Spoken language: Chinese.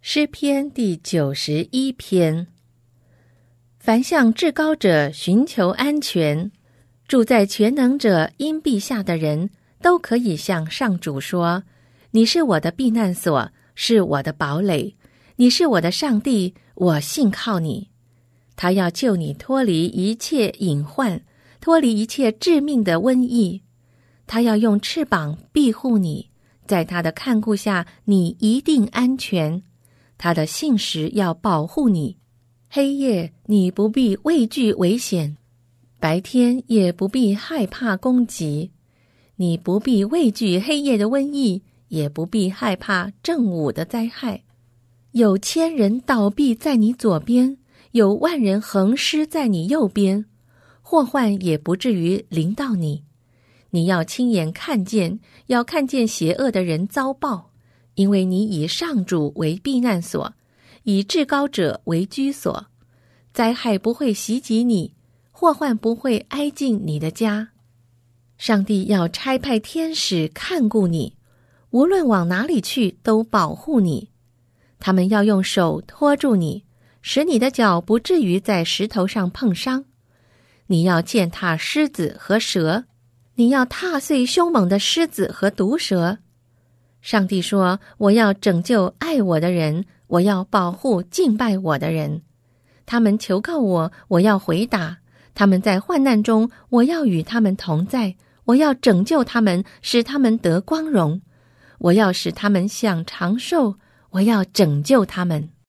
诗篇第91篇。凡向至高者寻求安全，住在全能者荫庇下的人，都可以向上主说：你是我的避难所，是我的堡垒，你是我的上帝，我信靠你。他要救你脱离一切隐患，脱离一切致命的瘟疫。他要用翅膀庇护你，在他的看顾下，你一定安全。他的信实要保护你，黑夜你不必畏惧危险，白天也不必害怕攻击。你不必畏惧黑夜的瘟疫，也不必害怕正午的灾害。有1000人倒闭在你左边，有10000人横尸在你右边，祸患也不至于临到你。你要亲眼看见，要看见邪恶的人遭报，因为你以上主为避难所，以至高者为居所。灾害不会袭击你，祸患不会挨近你的家。上帝要差派天使看顾你，无论往哪里去都保护你。他们要用手托住你，使你的脚不至于在石头上碰伤。你要践踏狮子和蛇，你要踏碎凶猛的狮子和毒蛇。上帝说：我要拯救爱我的人，我要保护敬拜我的人。他们求告我，我要回答。他们在患难中，我要与他们同在。我要拯救他们，使他们得光荣。我要使他们享长寿，我要拯救他们。